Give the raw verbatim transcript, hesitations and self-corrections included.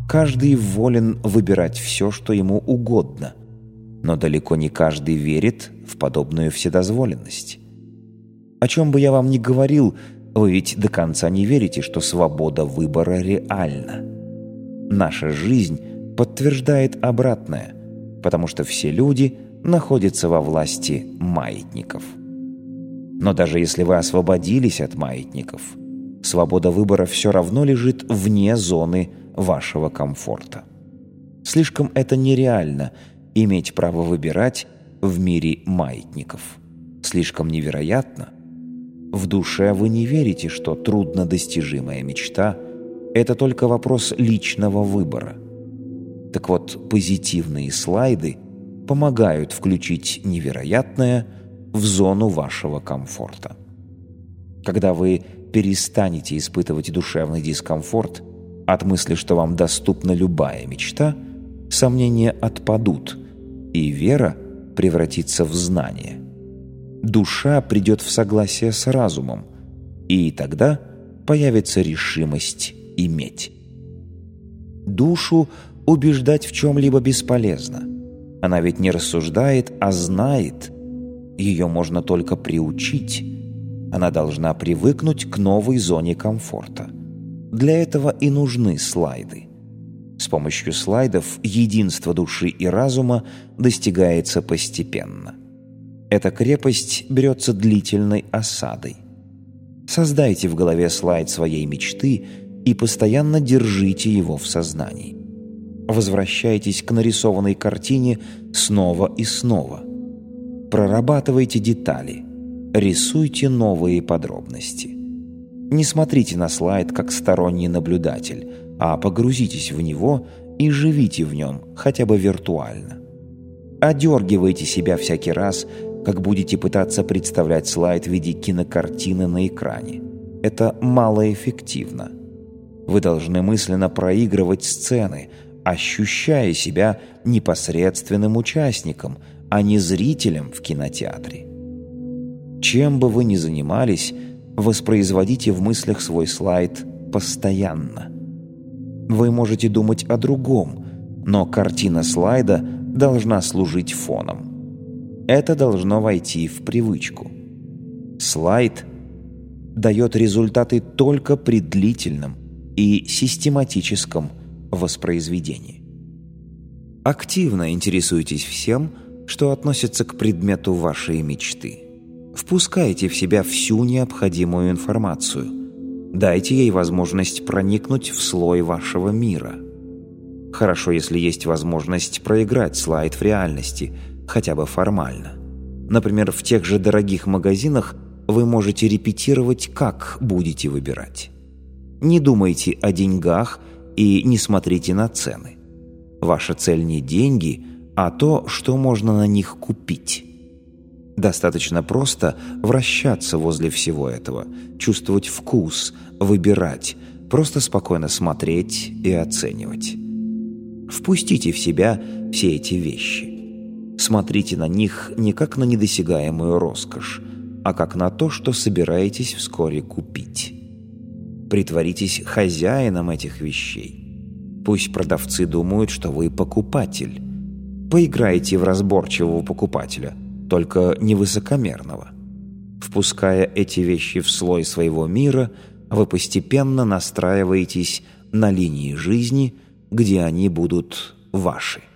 Каждый волен выбирать все, что ему угодно, но далеко не каждый верит в подобную вседозволенность. О чем бы я вам ни говорил, вы ведь до конца не верите, что свобода выбора реальна. Наша жизнь подтверждает обратное, потому что все люди находятся во власти маятников. Но даже если вы освободились от маятников, свобода выбора все равно лежит вне зоны вашего комфорта. Слишком это нереально – иметь право выбирать в мире маятников. Слишком невероятно. В душе вы не верите, что труднодостижимая мечта – это только вопрос личного выбора. Так вот, позитивные слайды помогают включить невероятное в зону вашего комфорта. Когда вы перестанете испытывать душевный дискомфорт от мысли, что вам доступна любая мечта, сомнения отпадут, и вера превратится в знание. Душа придет в согласие с разумом, и тогда появится решимость иметь. Душу убеждать в чем-либо бесполезно. Она ведь не рассуждает, а знает. Ее можно только приучить. Она должна привыкнуть к новой зоне комфорта. Для этого и нужны слайды. С помощью слайдов единство души и разума достигается постепенно. Эта крепость берется длительной осадой. Создайте в голове слайд своей мечты и постоянно держите его в сознании. Возвращайтесь к нарисованной картине снова и снова. Прорабатывайте детали, рисуйте новые подробности. Не смотрите на слайд как сторонний наблюдатель, а погрузитесь в него и живите в нем, хотя бы виртуально. Одергивайте себя всякий раз, как будете пытаться представлять слайд в виде кинокартины на экране. Это малоэффективно. Вы должны мысленно проигрывать сцены, ощущая себя непосредственным участником, а не зрителем в кинотеатре. Чем бы вы ни занимались, воспроизводите в мыслях свой слайд постоянно. Вы можете думать о другом, но картина слайда должна служить фоном. Это должно войти в привычку. Слайд дает результаты только при длительном и систематическом воспроизведении. Активно интересуйтесь всем, что относится к предмету вашей мечты. Впускайте в себя всю необходимую информацию. Дайте ей возможность проникнуть в слой вашего мира. Хорошо, если есть возможность проиграть слайд в реальности, хотя бы формально. Например, в тех же дорогих магазинах вы можете репетировать, как будете выбирать. Не думайте о деньгах и не смотрите на цены. Ваша цель не деньги, а то, что можно на них купить. Достаточно просто вращаться возле всего этого, чувствовать вкус, выбирать, просто спокойно смотреть и оценивать. Впустите в себя все эти вещи. Смотрите на них не как на недосягаемую роскошь, а как на то, что собираетесь вскоре купить. Притворитесь хозяином этих вещей. Пусть продавцы думают, что вы покупатель. Поиграйте в разборчивого покупателя, только не высокомерного. Впуская эти вещи в слой своего мира, вы постепенно настраиваетесь на линии жизни, где они будут ваши.